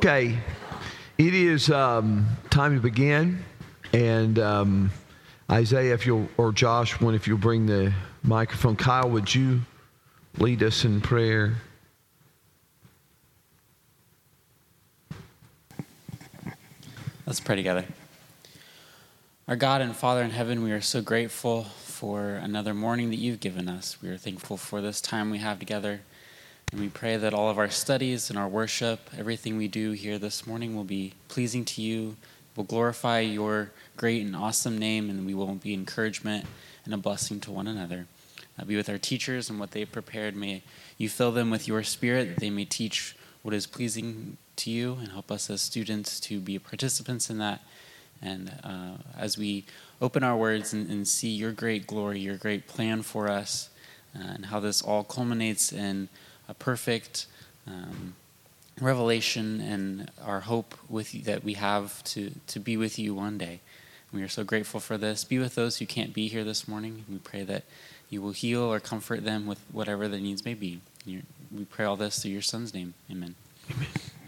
Okay, it is time to begin, and Isaiah, if you'll, or Josh, if you'll bring the microphone. Kyle, would you lead us in prayer? Let's pray together. Our God and Father in heaven, we are so grateful for another morning that you've given us. We are thankful for this time we have together. And we pray that all of our studies and our worship, everything we do here this morning will be pleasing to you, will glorify your great and awesome name, and we will be encouragement and a blessing to one another. Be with our teachers and what they've prepared. May you fill them with your spirit, that they may teach what is pleasing to you, and help us as students to be participants in that. And as we open our words and see your great glory, your great plan for us, and how this all culminates in a perfect revelation and our hope with you, that we have to be with you one day. We are so grateful for this. Be with those who can't be here this morning. We pray that you will heal or comfort them with whatever their needs may be. We pray all this through your Son's name. Amen. Amen.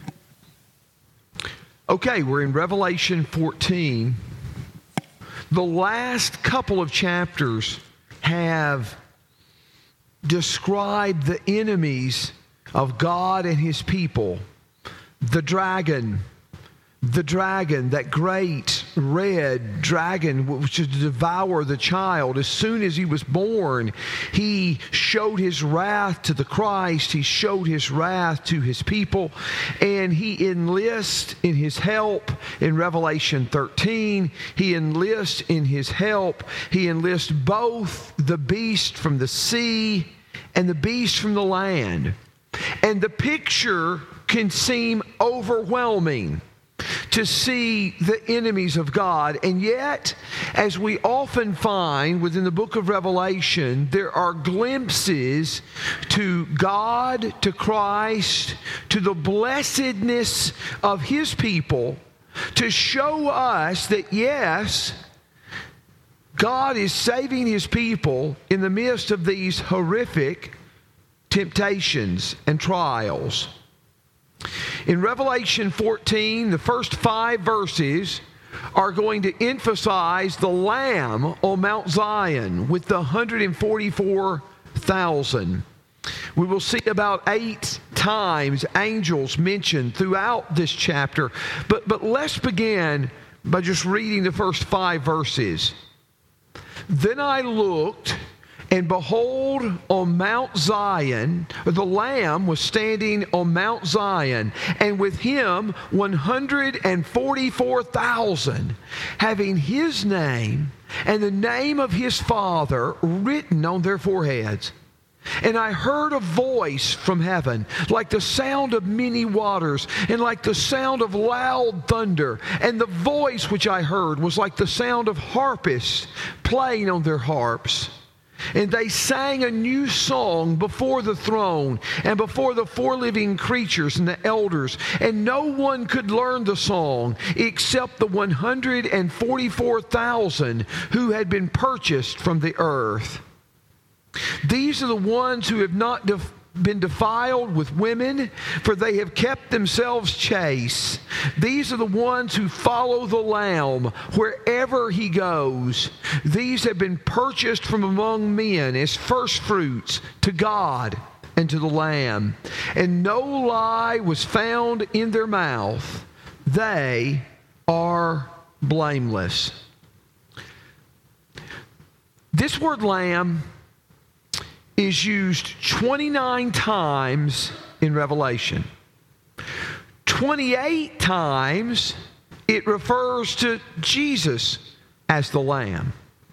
Okay, we're in Revelation 14. The last couple of chapters have described the enemies of God and his people. The dragon, that great red dragon which is to devour the child. As soon as he was born, he showed his wrath to the Christ. He showed his wrath to his people, and he enlists in his help in Revelation 13. He enlists in his help. He enlists both the beast from the sea and the beast from the land. And the picture can seem overwhelming to see the enemies of God. And yet, as we often find within the book of Revelation, there are glimpses to God, to Christ, to the blessedness of his people, to show us that yes, God is saving his people in the midst of these horrific temptations and trials. In Revelation 14, the first 5 verses are going to emphasize the Lamb on Mount Zion with the 144,000. We will see about 8 times angels mentioned throughout this chapter. But let's begin by just reading the first 5 verses. Then I looked, and behold, on Mount Zion, the Lamb was standing on Mount Zion, and with him 144,000, having his name and the name of his Father written on their foreheads. And I heard a voice from heaven, like the sound of many waters, and like the sound of loud thunder. And the voice which I heard was like the sound of harpists playing on their harps. And they sang a new song before the throne and before the 4 living creatures and the elders. And no one could learn the song except the 144,000 who had been purchased from the earth. These are the ones who have not been defiled with women, for they have kept themselves chaste. These are the ones who follow the Lamb wherever he goes. These have been purchased from among men as firstfruits to God and to the Lamb. And no lie was found in their mouth. They are blameless. This word Lamb is used 29 times in Revelation. 28 times it refers to Jesus as the Lamb.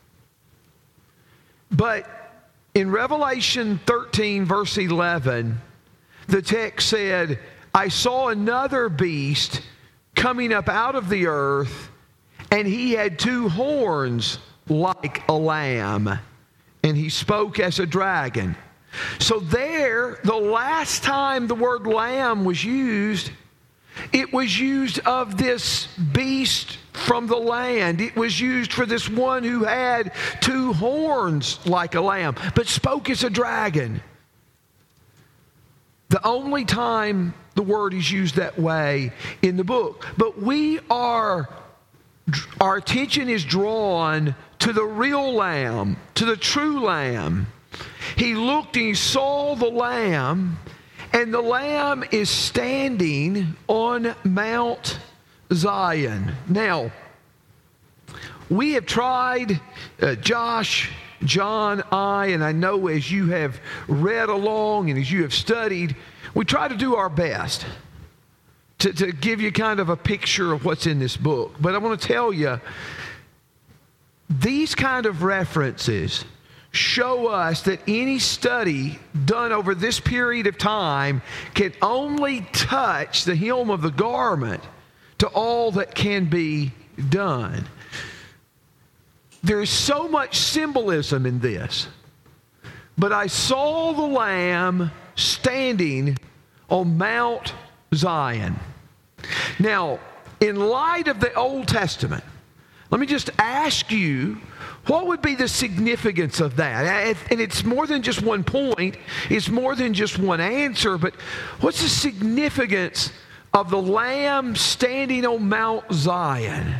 But in Revelation 13, verse 11, the text said, I saw another beast coming up out of the earth, and he had 2 horns like a lamb, and he spoke as a dragon. So there, the last time the word lamb was used, it was used of this beast from the land. It was used for this one who had 2 horns like a lamb, but spoke as a dragon. The only time the word is used that way in the book. But our attention is drawn to the real Lamb, to the true Lamb. He looked and he saw the Lamb, and the Lamb is standing on Mount Zion. Now, we have tried, Josh, John, and I know as you have read along and as you have studied, we try to do our best to give you kind of a picture of what's in this book. But I want to tell you, these kind of references show us that any study done over this period of time can only touch the hem of the garment to all that can be done. There is so much symbolism in this. But I saw the Lamb standing on Mount Zion. Now, in light of the Old Testament, let me just ask you, what would be the significance of that? And it's more than just one point. It's more than just one answer. But what's the significance of the Lamb standing on Mount Zion?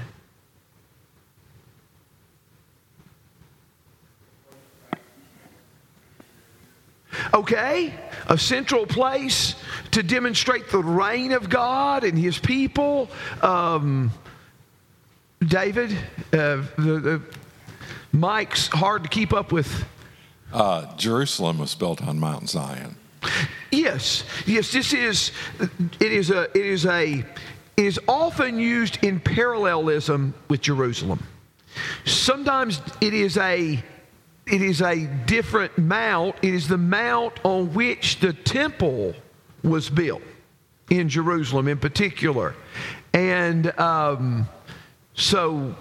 Okay, a central place to demonstrate the reign of God and His people. David, Mike's hard to keep up with. Jerusalem was built on Mount Zion. Yes. This is. It is often used in parallelism with Jerusalem. Sometimes it is a different mount. It is the mount on which the temple was built in Jerusalem in particular. And so...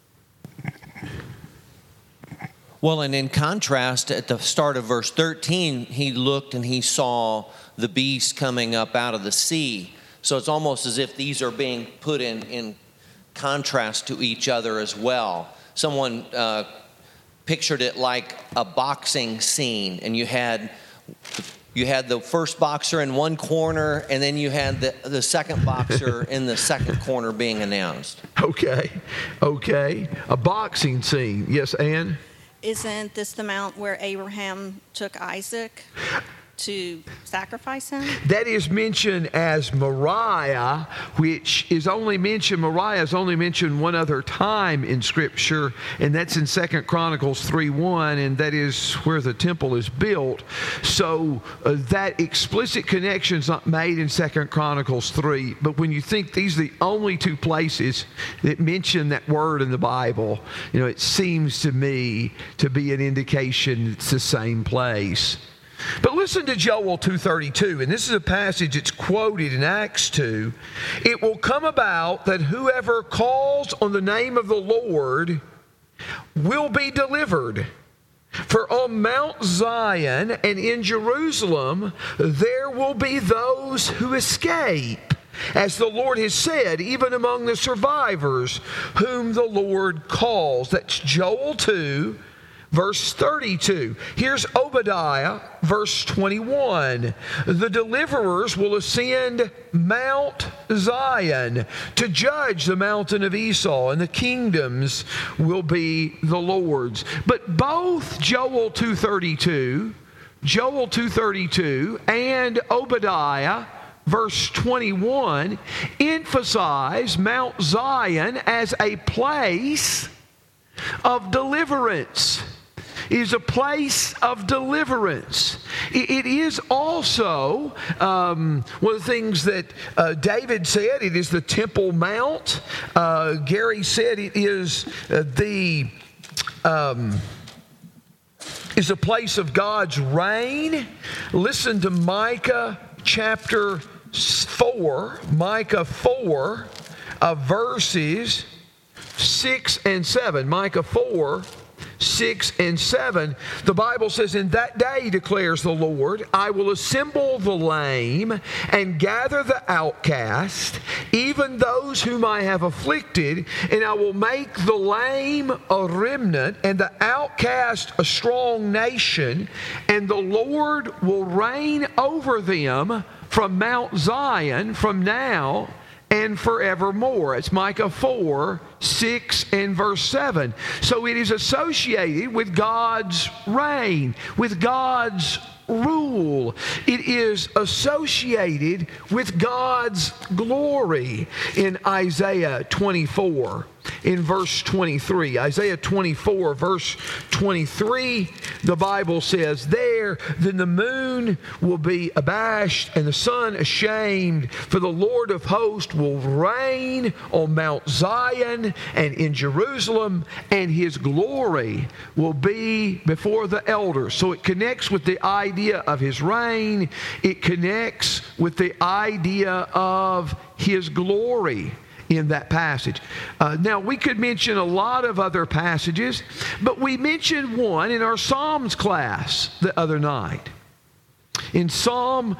Well, and in contrast, at the start of verse 13, he looked and he saw the beast coming up out of the sea. So it's almost as if these are being put in contrast to each other as well. Someone pictured it like a boxing scene, and you had the first boxer in one corner, and then you had the second boxer in the second corner being announced. Okay. A boxing scene. Yes, Ann? Isn't this the mount where Abraham took Isaac to sacrifice him? That is mentioned as Moriah, which is only mentioned, Moriah is only mentioned one other time in Scripture, and that's in 2 Chronicles 3:1, and that is where the temple is built. So that explicit connection is not made in 2 Chronicles 3, but when you think these are the only two places that mention that word in the Bible, it seems to me to be an indication it's the same place. But listen to Joel 2:32, and this is a passage that's quoted in Acts 2. It will come about that whoever calls on the name of the Lord will be delivered. For on Mount Zion and in Jerusalem there will be those who escape, as the Lord has said, even among the survivors whom the Lord calls. That's Joel 2. Verse 32. Here's Obadiah, verse 21. The deliverers will ascend Mount Zion to judge the mountain of Esau, and the kingdoms will be the Lord's. But both Joel 2:32 and Obadiah verse 21 emphasize Mount Zion as a place of deliverance. It is a place of deliverance. It is also one of the things that David said. It is the Temple Mount. Gary said it is is a place of God's reign. Listen to Micah chapter 4. Micah 4, verses 6 and 7. Micah 4, 6 and 7, the Bible says, "In that day, declares the Lord, I will assemble the lame and gather the outcast, even those whom I have afflicted, and I will make the lame a remnant and the outcast a strong nation, and the Lord will reign over them from Mount Zion from now and forevermore." It's Micah 4, 6 and verse 7. So it is associated with God's reign, with God's rule. It is associated with God's glory. In Isaiah 24, in verse 23, Isaiah 24, verse 23, the Bible says there, "Then the moon will be abashed and the sun ashamed, for the Lord of hosts will reign on Mount Zion and in Jerusalem, and his glory will be before the elders." So it connects with the idea of his reign. It connects with the idea of his glory in that passage. Now, we could mention a lot of other passages, but we mentioned one in our Psalms class the other night. In Psalm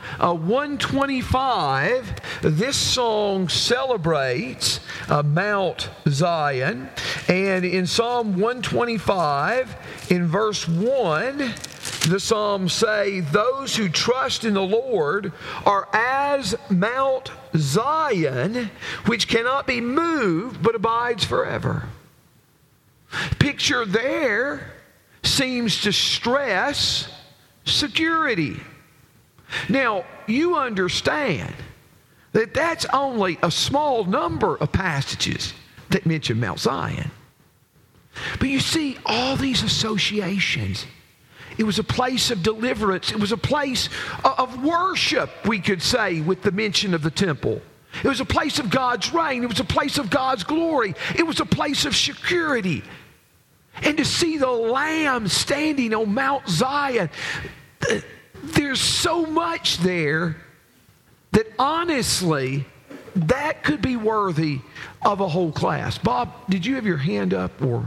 125, this song celebrates Mount Zion. And in Psalm 125, in verse 1, the Psalms say, "Those who trust in the Lord are as Mount Zion, which cannot be moved but abides forever." Picture there seems to stress security. Now, you understand that that's only a small number of passages that mention Mount Zion. But you see all these associations. It was a place of deliverance. It was a place of worship, we could say, with the mention of the temple. It was a place of God's reign. It was a place of God's glory. It was a place of security. And to see the Lamb standing on Mount Zion, there's so much there that honestly, that could be worthy of a whole class. Bob, did you have your hand up or?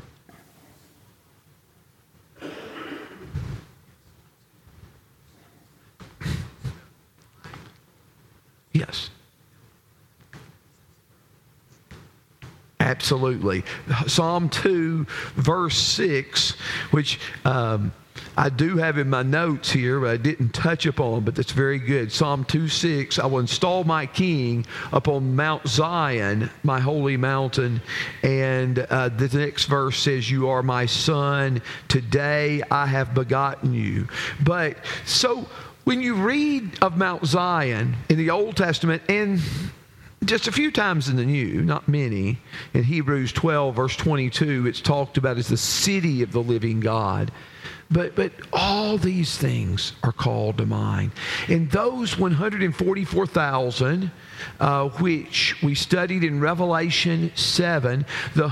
Yes. Absolutely. Psalm 2, verse 6, which I do have in my notes here, but I didn't touch upon, but that's very good. Psalm 2:6, "I will install my king upon Mount Zion, my holy mountain." And the next verse says, "You are my son. Today I have begotten you." But so when you read of Mount Zion in the Old Testament, and just a few times in the New, not many, in Hebrews 12, verse 22, it's talked about as the city of the living God. But all these things are called to mind. And those 144,000, which we studied in Revelation 7, the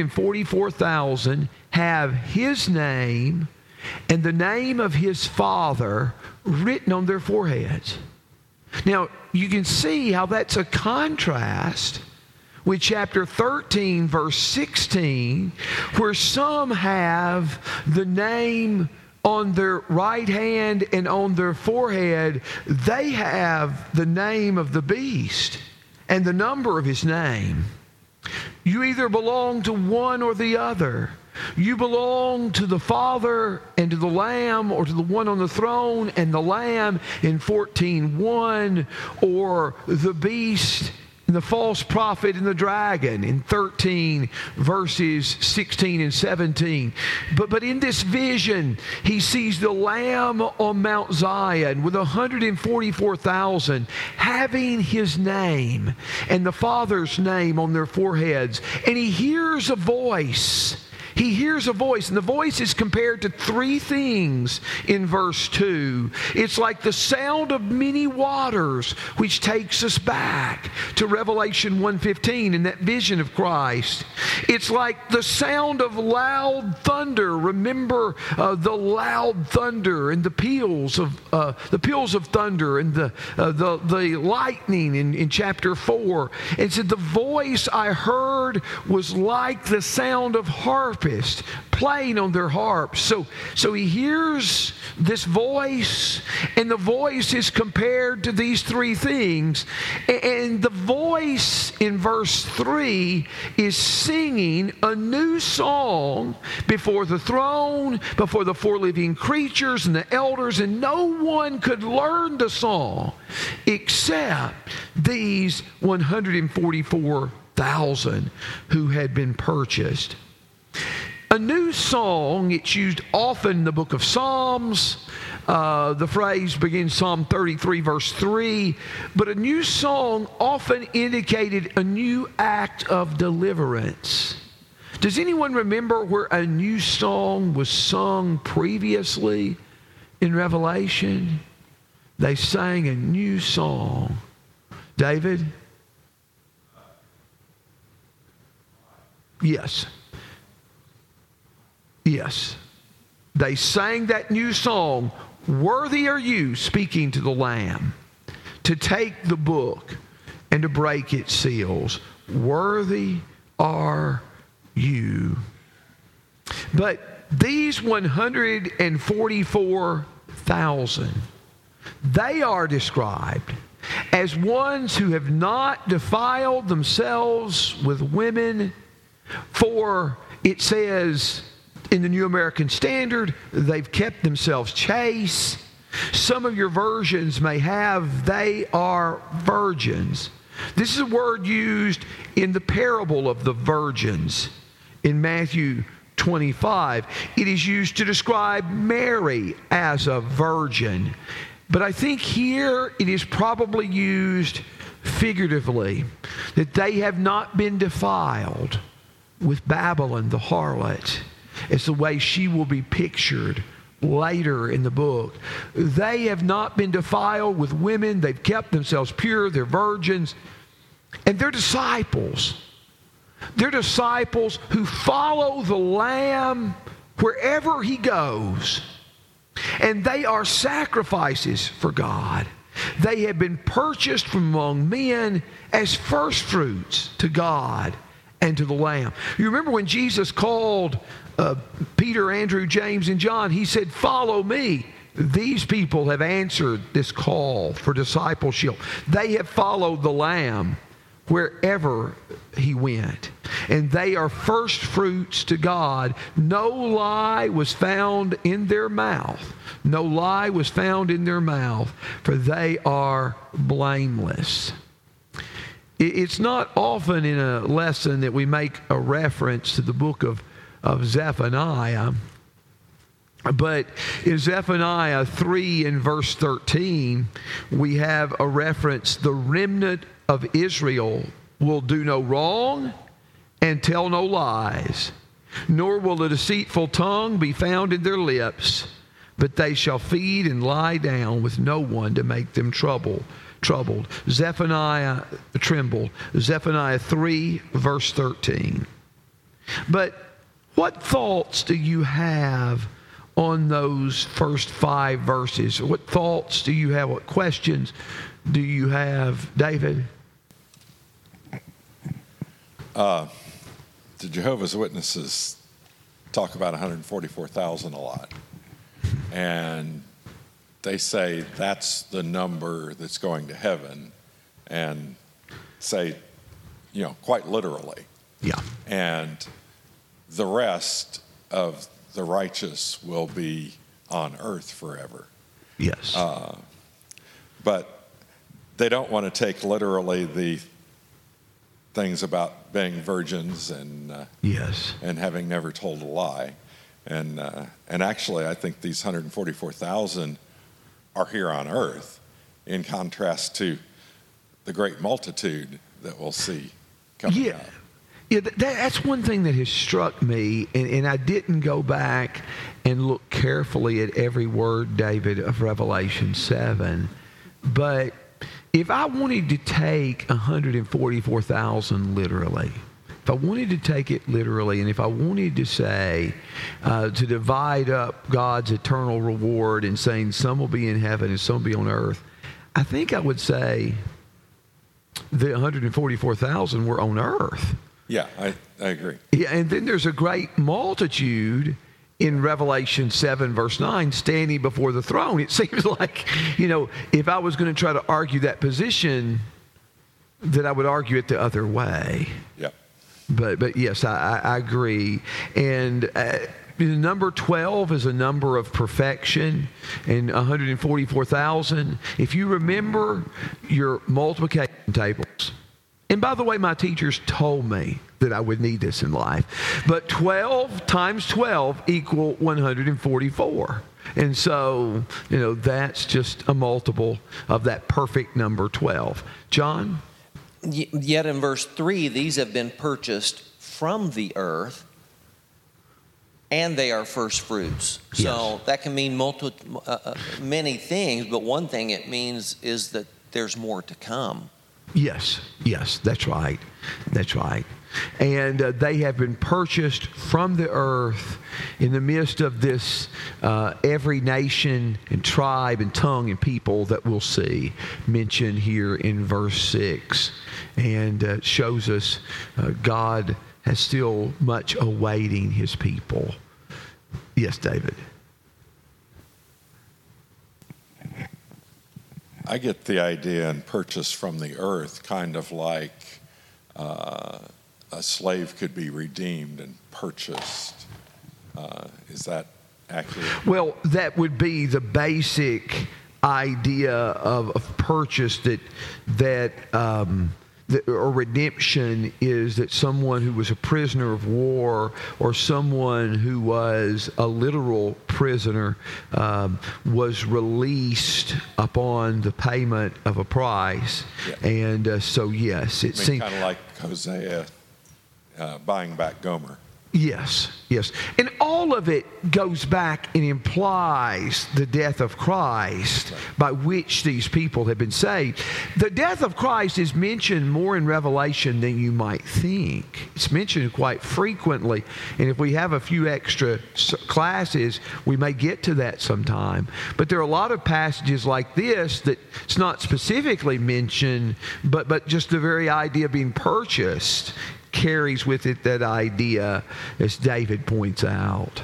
144,000 have his name and the name of his Father written on their foreheads. Now, you can see how that's a contrast with chapter 13, verse 16, where some have the name on their right hand and on their forehead. They have the name of the beast and the number of his name. You either belong to one or the other. You belong to the Father and to the Lamb, or to the one on the throne and the Lamb in 14:1, or the beast and the false prophet and the dragon in 13 verses 16 and 17. But in this vision, he sees the Lamb on Mount Zion with 144,000 having his name and the Father's name on their foreheads. And he hears a voice. He hears a voice, and the voice is compared to three things in verse 2. It's like the sound of many waters, which takes us back to Revelation 1:15 and that vision of Christ. It's like the sound of loud thunder. Remember the loud thunder and the peals of thunder and the lightning in chapter 4. It said the voice I heard was like the sound of harps harpist playing on their harps. So he hears this voice, and the voice is compared to these three things. And the voice in verse 3 is singing a new song before the throne, before the four living creatures and the elders, and no one could learn the song except these 144,000 who had been purchased. A new song, it's used often in the book of Psalms. The phrase begins Psalm 33, verse 3. But a new song often indicated a new act of deliverance. Does anyone remember where a new song was sung previously in Revelation? They sang a new song. David? Yes. Yes. They sang that new song, "Worthy are you," speaking to the Lamb, "to take the book and to break its seals. Worthy are you." But these 144,000, they are described as ones who have not defiled themselves with women, for it says in the New American Standard, they've kept themselves chaste. Some of your versions may have, they are virgins. This is a word used in the parable of the virgins in Matthew 25. It is used to describe Mary as a virgin. But I think here it is probably used figuratively, that they have not been defiled with Babylon, the harlot. It's the way she will be pictured later in the book. They have not been defiled with women. They've kept themselves pure. They're virgins. And they're disciples. They're disciples who follow the Lamb wherever he goes. And they are sacrifices for God. They have been purchased from among men as first fruits to God and to the Lamb. You remember when Jesus called Peter, Andrew, James, and John, he said, "Follow me." These people have answered this call for discipleship. They have followed the Lamb wherever he went. And they are first fruits to God. No lie was found in their mouth. No lie was found in their mouth, for they are blameless. It's not often in a lesson that we make a reference to the book of Zephaniah. But in Zephaniah 3 and verse 13, we have a reference, "The remnant of Israel will do no wrong and tell no lies, nor will a deceitful tongue be found in their lips, but they shall feed and lie down with no one to make them troubled." Zephaniah 3, verse 13. But what thoughts do you have on those first 5 verses? What thoughts do you have? What questions do you have, David? The Jehovah's Witnesses talk about 144,000 a lot. And they say that's the number that's going to heaven, and say, quite literally. Yeah. And the rest of the righteous will be on earth forever. Yes. But they don't want to take literally the things about being virgins and yes, and having never told a lie. And actually, I think these 144,000 are here on earth, in contrast to the great multitude that we'll see coming up. Yeah, that's one thing that has struck me, and I didn't go back and look carefully at every word, David, of Revelation 7. But if I wanted to take 144,000 literally, if I wanted to take it literally, and if I wanted to say, to divide up God's eternal reward and saying some will be in heaven and some will be on earth, I think I would say the 144,000 were on earth. Yeah, I agree. Yeah, and then there's a great multitude in Revelation 7, verse 9, standing before the throne. It seems like, if I was going to try to argue that position, that I would argue it the other way. Yep. But yes, I agree. And number 12 is a number of perfection, and 144,000. If you remember your multiplication tables, and by the way, my teachers told me that I would need this in life, but 12 times 12 equal 144. And so, that's just a multiple of that perfect number 12. John? Yet in verse 3, these have been purchased from the earth, and they are first fruits. Yes. So that can mean many things, but one thing it means is that there's more to come. Yes, that's right. That's right. And they have been purchased from the earth in the midst of this every nation and tribe and tongue and people that we'll see mentioned here in verse 6. And shows us God has still much awaiting his people. Yes, David. I get the idea and purchase from the earth, kind of like a slave could be redeemed and purchased. Is that accurate? Well, that would be the basic idea of purchase, or redemption is that someone who was a prisoner of war or someone who was a literal prisoner was released upon the payment of a price. Yeah. And so, yes, it seems kind of like Hosea buying back Gomer. Yes. And all of it goes back and implies the death of Christ by which these people have been saved. The death of Christ is mentioned more in Revelation than you might think. It's mentioned quite frequently. And if we have a few extra classes, we may get to that sometime. But there are a lot of passages like this that it's not specifically mentioned, but just the very idea of being purchased carries with it that idea, as David points out.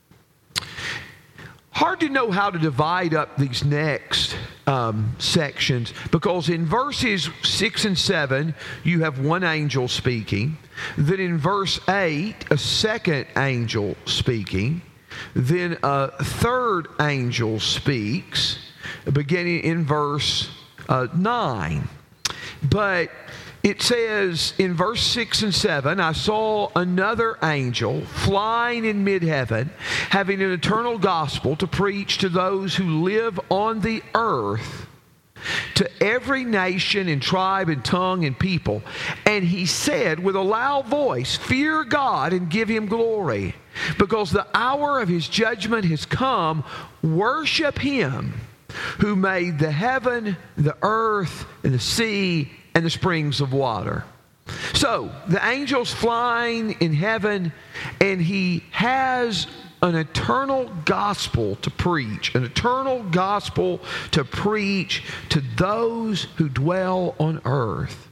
Hard to know how to divide up these next sections, because in verses 6 and 7, you have one angel speaking. Then in verse 8, a second angel speaking. Then a third angel speaks, beginning in verse 9. But it says in verse 6 and 7, I saw another angel flying in mid-heaven, having an eternal gospel to preach to those who live on the earth, to every nation and tribe and tongue and people. And he said with a loud voice, fear God and give him glory, because the hour of his judgment has come. Worship him who made the heaven, the earth, and the sea, and the springs of water. So the angel's flying in heaven, and he has an eternal gospel to preach, to those who dwell on earth.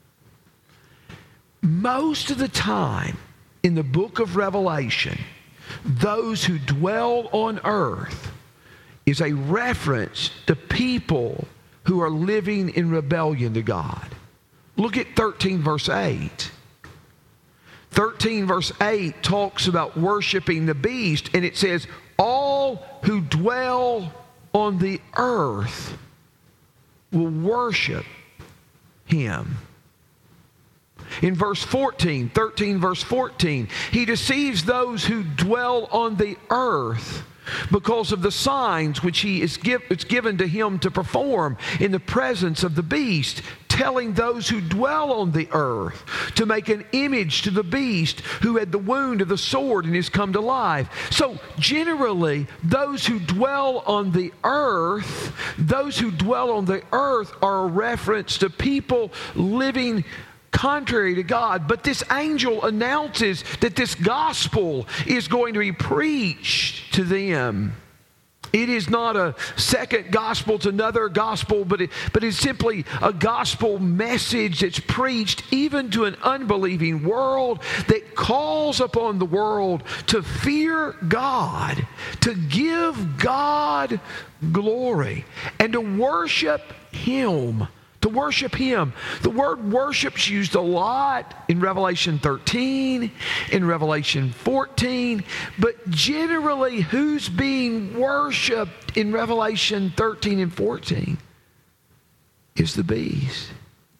Most of the time in the book of Revelation, those who dwell on earth is a reference to people who are living in rebellion to God. Look at 13 verse 8. 13 verse 8 talks about worshiping the beast, and it says, all who dwell on the earth will worship him. In verse 14, 13 verse 14, he deceives those who dwell on the earth because of the signs which it's given to him to perform in the presence of the beast, telling those who dwell on the earth to make an image to the beast who had the wound of the sword and is come to life. So generally, those who dwell on the earth are a reference to people living contrary to God. But this angel announces that this gospel is going to be preached to them. It is not a second gospel to another gospel, but it's simply a gospel message that's preached even to an unbelieving world, that calls upon the world to fear God, to give God glory, and to worship Him. To worship Him. The word worship's used a lot in Revelation 13, in Revelation 14, but generally who's being worshiped in Revelation 13 and 14 is the beast.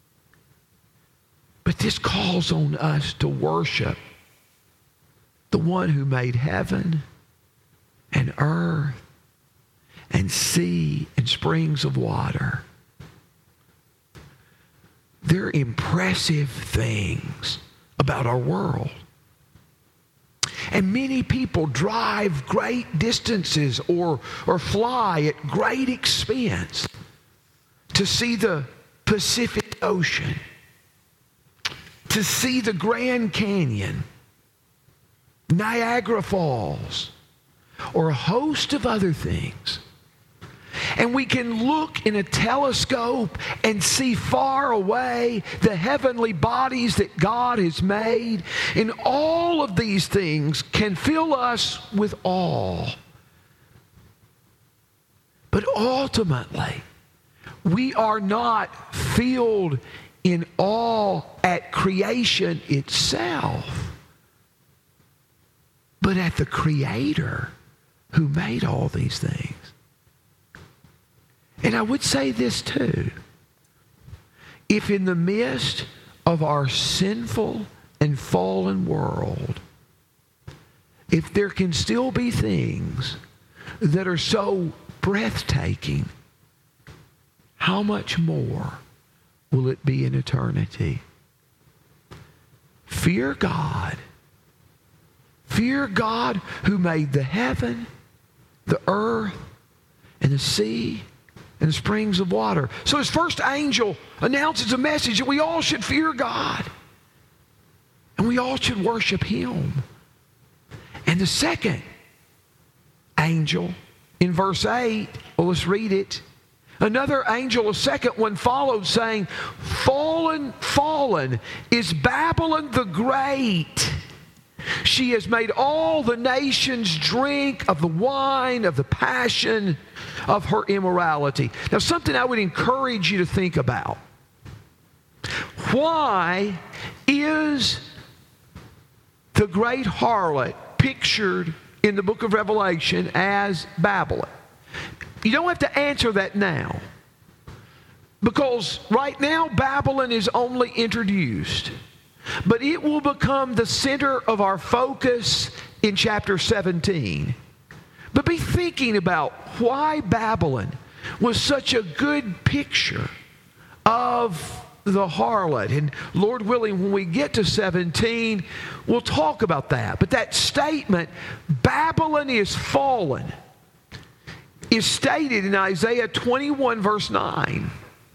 But this calls on us to worship the one who made heaven and earth and sea and springs of water. They're impressive things about our world. And many people drive great distances or fly at great expense to see the Pacific Ocean, to see the Grand Canyon, Niagara Falls, or a host of other things. And we can look in a telescope and see far away the heavenly bodies that God has made. And all of these things can fill us with awe. But ultimately, we are not filled in awe at creation itself, but at the Creator who made all these things. And I would say this too. If in the midst of our sinful and fallen world, if there can still be things that are so breathtaking, how much more will it be in eternity? Fear God. Fear God who made the heaven, the earth, and the sea, and the springs of water. So his first angel announces a message that we all should fear God. And we all should worship Him. And the second angel in verse 8, well, let's read it. Another angel, a second one, followed, saying, Fallen, fallen is Babylon the Great. She has made all the nations drink of the wine of the passion of her immorality. Now, something I would encourage you to think about. Why is the great harlot pictured in the book of Revelation as Babylon? You don't have to answer that now, because right now Babylon is only introduced. But it will become the center of our focus in chapter 17. But be thinking about why Babylon was such a good picture of the harlot. And Lord willing, when we get to 17, we'll talk about that. But that statement, Babylon is fallen, is stated in Isaiah 21 verse 9.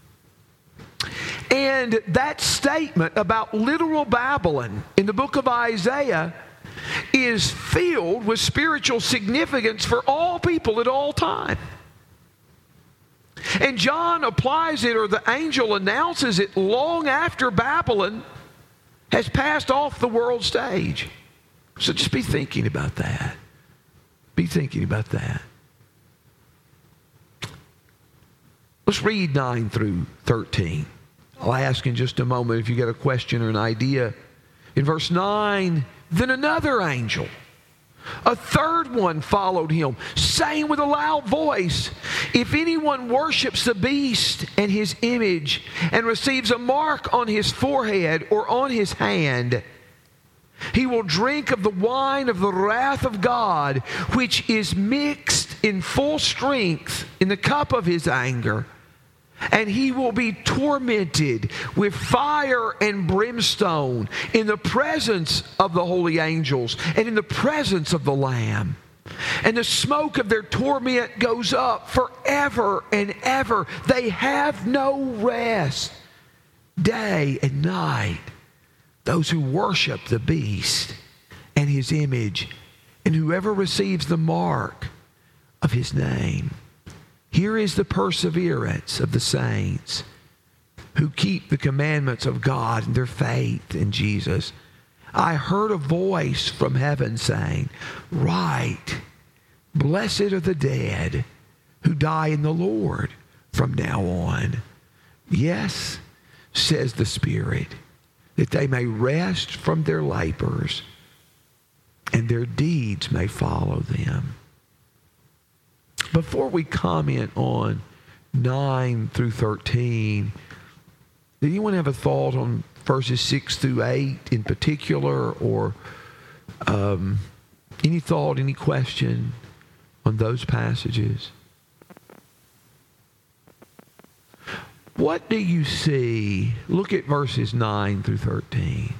And that statement about literal Babylon in the book of Isaiah is filled with spiritual significance for all people at all time. And John applies it, or the angel announces it, long after Babylon has passed off the world stage. So just be thinking about that. Be thinking about that. Let's read 9 through 13. I'll ask in just a moment if you got a question or an idea. In verse 9, then another angel, a third one, followed him, saying with a loud voice, if anyone worships the beast and his image and receives a mark on his forehead or on his hand, he will drink of the wine of the wrath of God, which is mixed in full strength in the cup of his anger. And he will be tormented with fire and brimstone in the presence of the holy angels and in the presence of the Lamb. And the smoke of their torment goes up forever and ever. They have no rest, day and night, those who worship the beast and his image, and whoever receives the mark of his name. Here is the perseverance of the saints who keep the commandments of God and their faith in Jesus. I heard a voice from heaven saying, "Write, blessed are the dead who die in the Lord from now on. Yes, says the Spirit, that they may rest from their labors and their deeds may follow them." Before we comment on 9 through 13, did anyone have a thought on verses 6 through 8 in particular, or any thought, any question on those passages? What do you see? Look at verses 9 through 13.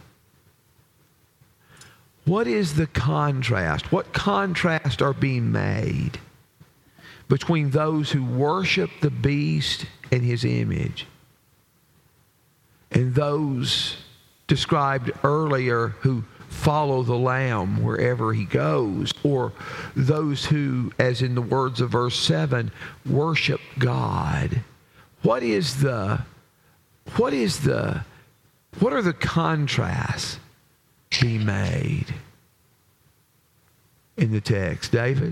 What is the contrast? What contrast are being made between those who worship the beast and his image and those described earlier who follow the Lamb wherever he goes, or those who, as in the words of verse 7, worship God? What are the contrasts being made in the text? David?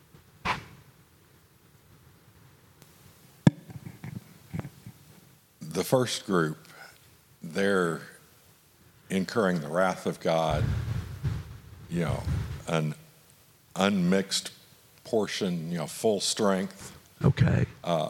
The first group, they're incurring the wrath of God, an unmixed portion, full strength. Okay.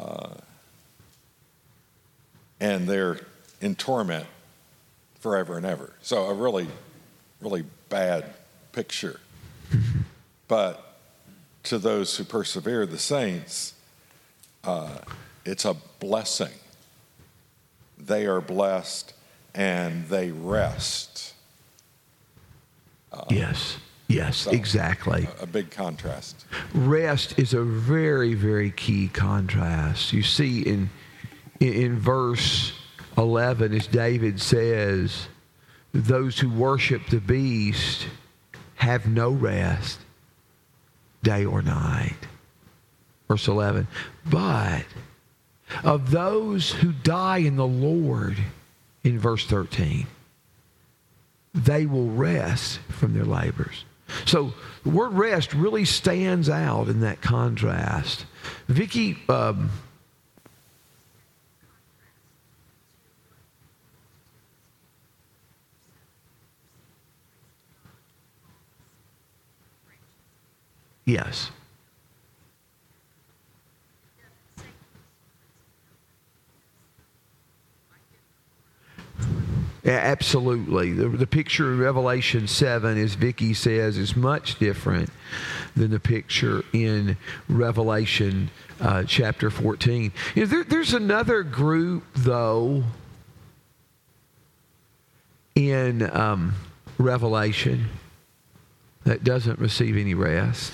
And they're in torment forever and ever. So a really, really bad picture. But to those who persevere, the saints, it's a blessing. They are blessed and they rest. Yes, so exactly. A big contrast. Rest is a very, very key contrast. You see in verse 11, as David says, those who worship the beast have no rest, day or night. Verse 11, but of those who die in the Lord, in verse 13, they will rest from their labors. So the word rest really stands out in that contrast. Vicki, yes. Yeah, absolutely. The picture in Revelation 7, as Vicki says, is much different than the picture in Revelation chapter 14. There's another group, though, in Revelation that doesn't receive any rest.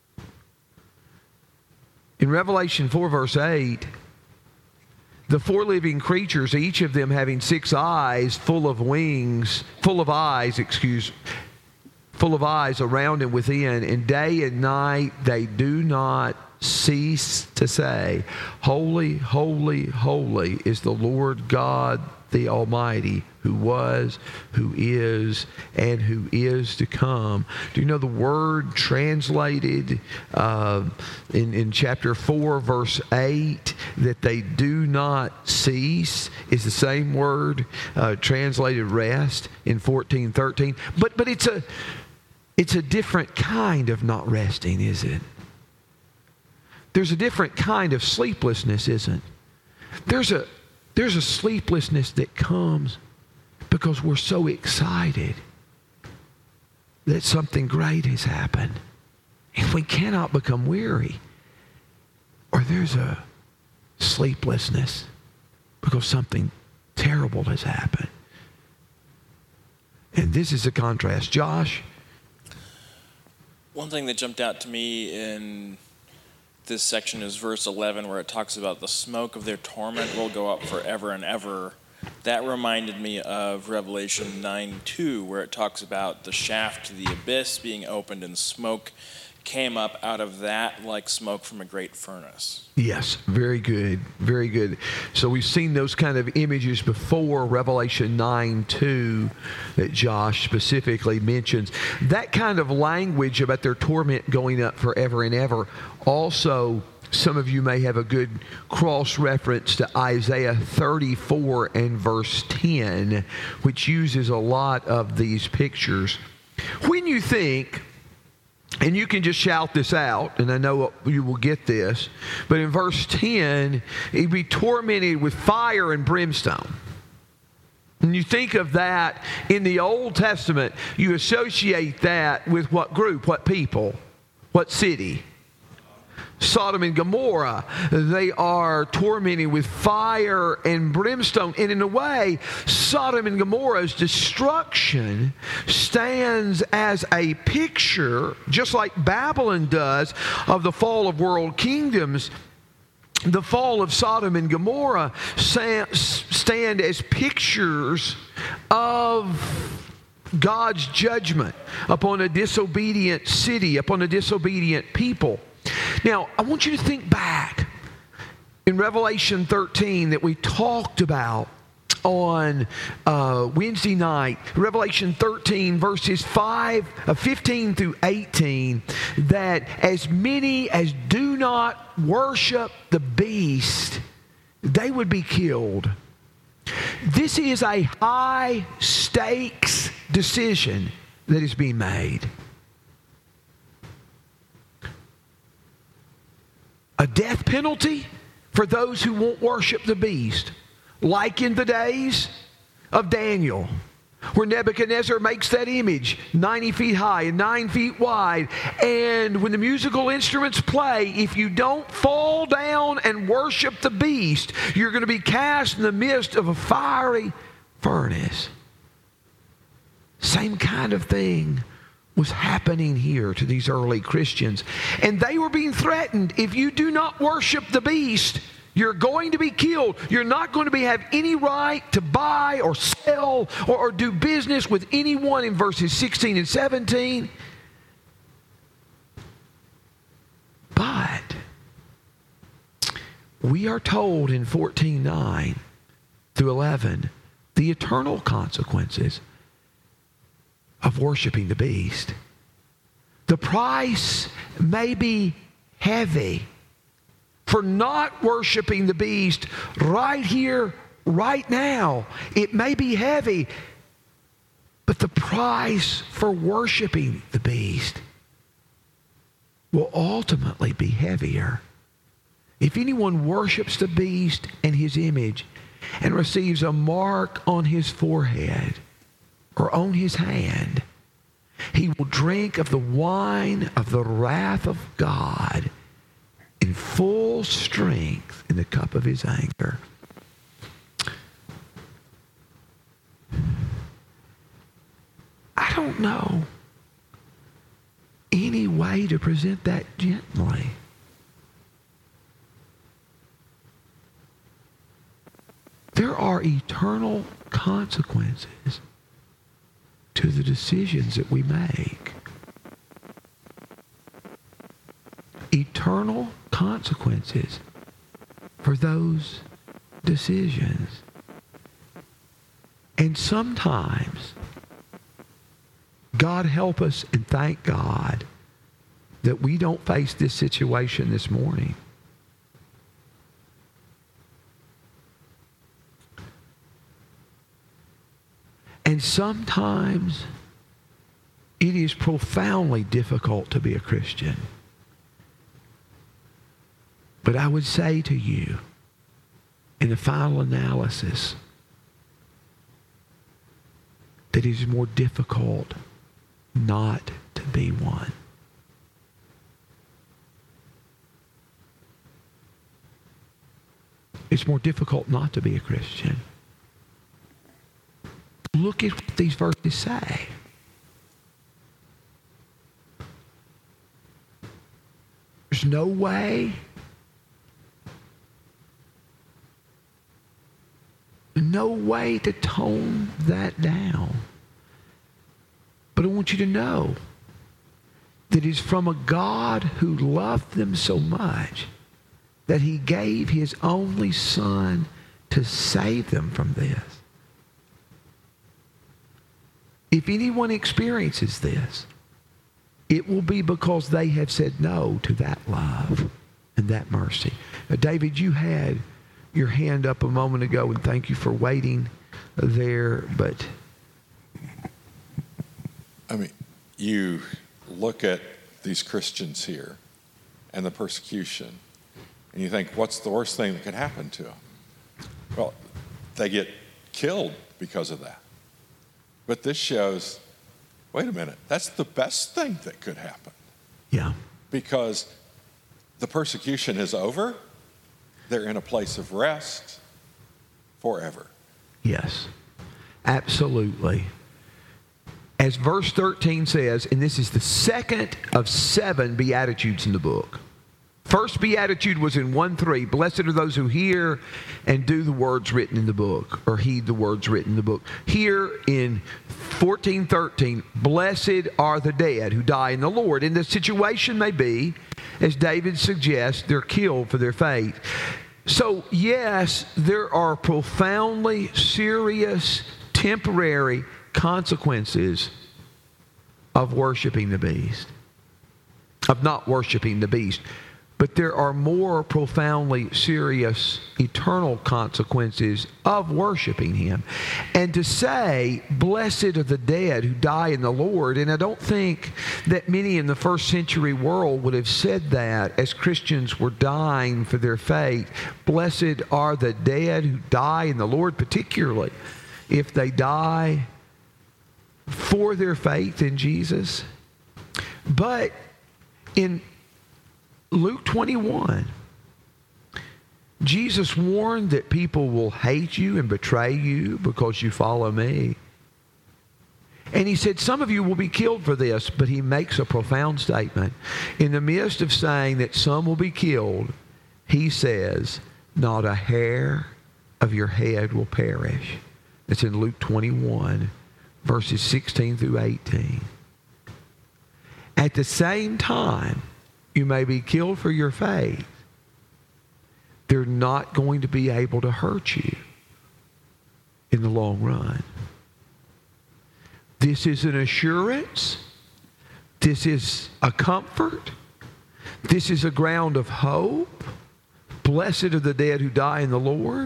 In Revelation 4, verse 8, the four living creatures, each of them having 6 eyes, full of eyes around and within, and day and night they do not cease to say, "Holy, holy, holy is the Lord God the Almighty, who was, who is, and who is to come." Do you know the word translated in chapter 4, verse 8, that they do not cease is the same word translated rest in 14:13. But it's a different kind of not resting, is it? There's a different kind of sleeplessness, isn't it? There's a sleeplessness that comes because we're so excited that something great has happened. And we cannot become weary. Or there's a sleeplessness because something terrible has happened. And this is a contrast. Josh? One thing that jumped out to me in this section is verse 11, where it talks about the smoke of their torment will go up forever and ever. That reminded me of Revelation 9:2, where it talks about the shaft to the abyss being opened and smoke came up out of that like smoke from a great furnace. Yes, very good, very good. So we've seen those kind of images before, Revelation 9:2, that Josh specifically mentions. That kind of language about their torment going up forever and ever. Also, some of you may have a good cross-reference to Isaiah 34 and verse 10, which uses a lot of these pictures. When you think, and you can just shout this out, and I know you will get this, but in verse 10, he'd be tormented with fire and brimstone. When you think of that in the Old Testament, you associate that with what group, what people, what city? Sodom and Gomorrah. They are tormented with fire and brimstone. And in a way, Sodom and Gomorrah's destruction stands as a picture, just like Babylon does, of the fall of world kingdoms. The fall of Sodom and Gomorrah stand as pictures of God's judgment upon a disobedient city, upon a disobedient people. Now, I want you to think back in Revelation 13 that we talked about on Wednesday night. Revelation 13, verses 15 through 18, that as many as do not worship the beast, they would be killed. This is a high stakes decision that is being made. A death penalty for those who won't worship the beast, like in the days of Daniel, where Nebuchadnezzar makes that image 90 feet high and 9 feet wide. And when the musical instruments play, if you don't fall down and worship the beast, you're going to be cast in the midst of a fiery furnace. Same kind of thing was happening here to these early Christians. And they were being threatened. If you do not worship the beast, you're going to be killed. You're not going to have any right to buy or sell or do business with anyone in verses 16 and 17. But we are told in 14:9 through 11 the eternal consequences of worshiping the beast. The price may be heavy for not worshiping the beast right here, right now. It may be heavy, but the price for worshiping the beast will ultimately be heavier. If anyone worships the beast and his image and receives a mark on his forehead or on his hand, he will drink of the wine of the wrath of God in full strength in the cup of his anger. I don't know any way to present that gently. There are eternal consequences to the decisions that we make. Eternal consequences for those decisions. And sometimes, God help us and thank God that we don't face this situation this morning. And sometimes it is profoundly difficult to be a Christian. But I would say to you, in the final analysis, that it is more difficult not to be one. It's more difficult not to be a Christian. Look at what these verses say. There's no way, to tone that down. But I want you to know that is from a God who loved them so much that he gave his only Son to save them from this. If anyone experiences this, it will be because they have said no to that love and that mercy. Now, David, you had your hand up a moment ago, and thank you for waiting there, but I mean, you look at these Christians here and the persecution, and you think, what's the worst thing that could happen to them? Well, they get killed because of that. But this shows, wait a minute, that's the best thing that could happen. yeah. Because the persecution is over. They're in a place of rest forever. Yes, absolutely. As verse 13 says, and this is the second of 7 Beatitudes in the book. First Beatitude was in 1:3. Blessed are those who hear and do the words written in the book, or heed the words written in the book. Here in 14:13, blessed are the dead who die in the Lord. And the situation may be, as David suggests, they're killed for their faith. So, yes, there are profoundly serious, temporary consequences of worshiping the beast, of not worshiping the beast. But there are more profoundly serious eternal consequences of worshiping him. And to say, blessed are the dead who die in the Lord, and I don't think that many in the first century world would have said that as Christians were dying for their faith. Blessed are the dead who die in the Lord, particularly if they die for their faith in Jesus. But in Luke 21, Jesus warned that people will hate you and betray you because you follow me. And he said, some of you will be killed for this, but he makes a profound statement. In the midst of saying that some will be killed, he says, not a hair of your head will perish. It's in Luke 21, verses 16 through 18. At the same time, you may be killed for your faith. They're not going to be able to hurt you in the long run. This is an assurance. This is a comfort. This is a ground of hope. Blessed are the dead who die in the Lord.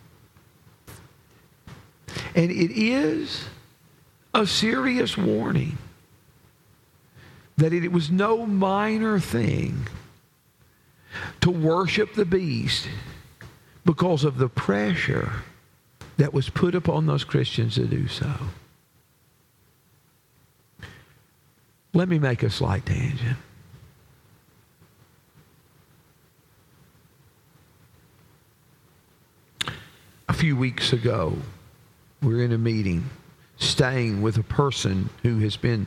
And it is a serious warning that it was no minor thing to worship the beast because of the pressure that was put upon those Christians to do so. Let me make a slight tangent. A few weeks ago, we were in a meeting, staying with a person who has been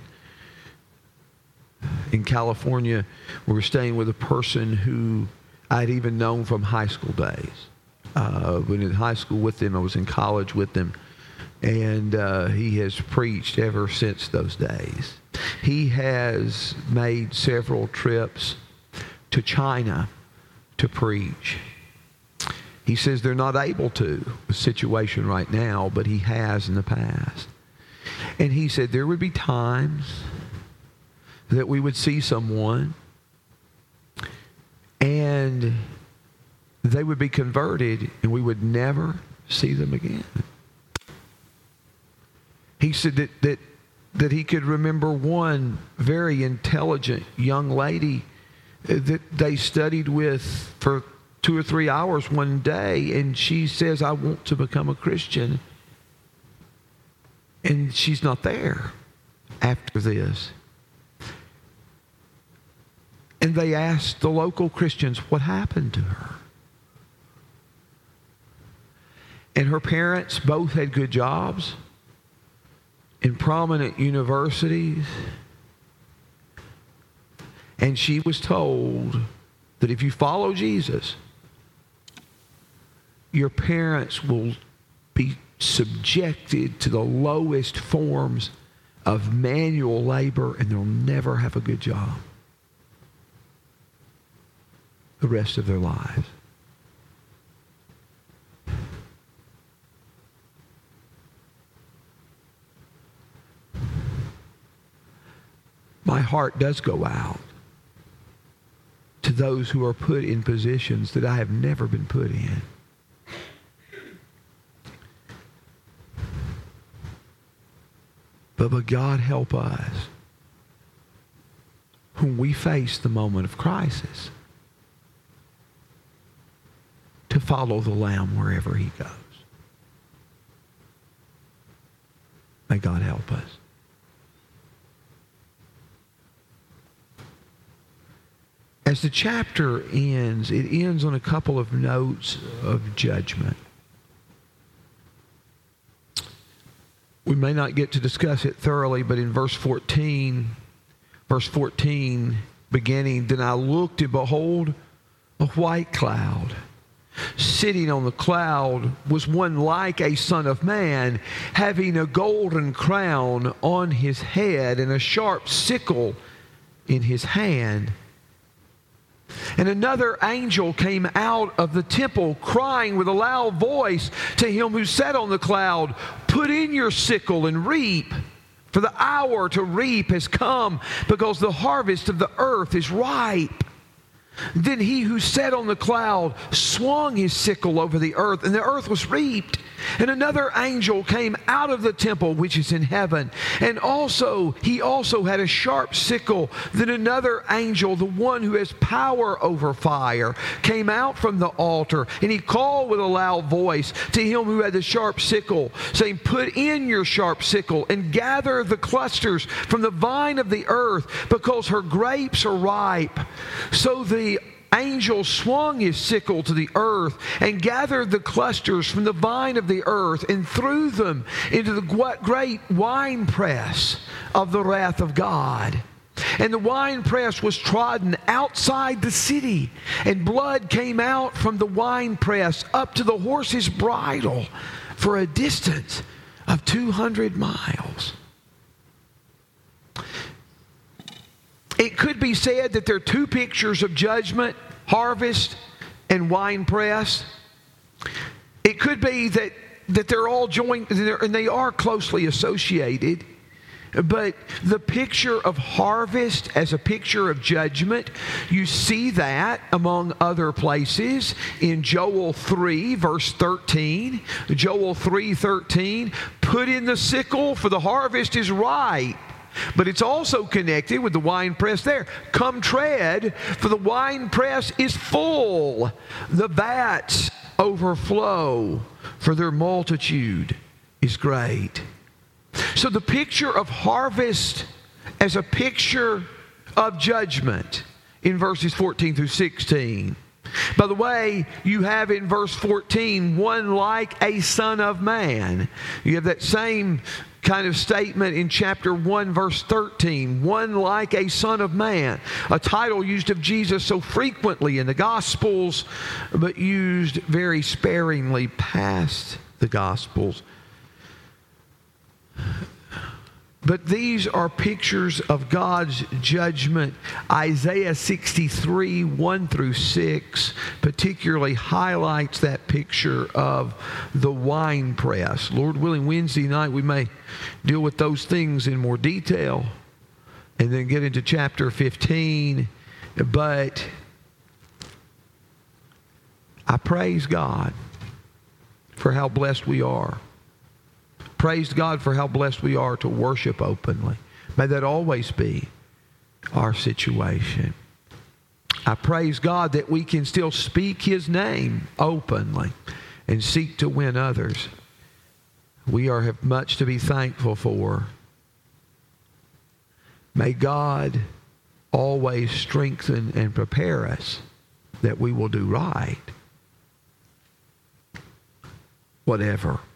in California. We were staying with a person who I'd even known from high school days. When in high school with them, I was in college with them, and he has preached ever since those days. He has made several trips to China to preach. He says they're not able to, the situation right now, but he has in the past. And he said there would be times that we would see someone and they would be converted and we would never see them again. He said that he could remember one very intelligent young lady that they studied with for 2 or 3 hours one day, and she says, I want to become a Christian. And she's not there after this. And they asked the local Christians what happened to her. And her parents both had good jobs in prominent universities. And she was told that if you follow Jesus, your parents will be subjected to the lowest forms of manual labor, and they'll never have a good job the rest of their lives. My heart does go out to those who are put in positions that I have never been put in. But God help us when we face the moment of crisis to follow the Lamb wherever He goes. May God help us. As the chapter ends, it ends on a couple of notes of judgment. We may not get to discuss it thoroughly, but in verse 14 beginning, then I looked and behold a white cloud. Sitting on the cloud was one like a son of man, having a golden crown on his head and a sharp sickle in his hand. And another angel came out of the temple, crying with a loud voice to him who sat on the cloud, "Put in your sickle and reap, for the hour to reap has come, because the harvest of the earth is ripe." Then he who sat on the cloud swung his sickle over the earth, and the earth was reaped. And another angel came out of the temple which is in heaven, and he also had a sharp sickle. Then another angel, the one who has power over fire, came out from the altar, and he called with a loud voice to him who had the sharp sickle, saying, "Put in your sharp sickle and gather the clusters from the vine of the earth, because her grapes are ripe." So the angel swung his sickle to the earth and gathered the clusters from the vine of the earth and threw them into the great winepress of the wrath of God. And the winepress was trodden outside the city, and blood came out from the winepress up to the horse's bridle for a distance of 200 miles. It could be said that there are two pictures of judgment: harvest and winepress. It could be that they're all joined, and they are closely associated. But the picture of harvest as a picture of judgment, you see that among other places in Joel 3, verse 13. Joel 3:13, "Put in the sickle, for the harvest is ripe." But it's also connected with the winepress there. "Come tread, for the winepress is full. The vats overflow, for their multitude is great." So the picture of harvest as a picture of judgment in verses 14 through 16. By the way, you have in verse 14, one like a son of man. You have that same kind of statement in chapter 1, verse 13. One like a son of man. A title used of Jesus so frequently in the Gospels, but used very sparingly past the Gospels. But these are pictures of God's judgment. Isaiah 63, 1 through 6, particularly highlights that picture of the winepress. Lord willing, Wednesday night we may deal with those things in more detail and then get into chapter 15. But I praise God for how blessed we are. Praise God for how blessed we are to worship openly. May that always be our situation. I praise God that we can still speak His name openly and seek to win others. We have much to be thankful for. May God always strengthen and prepare us that we will do right, whatever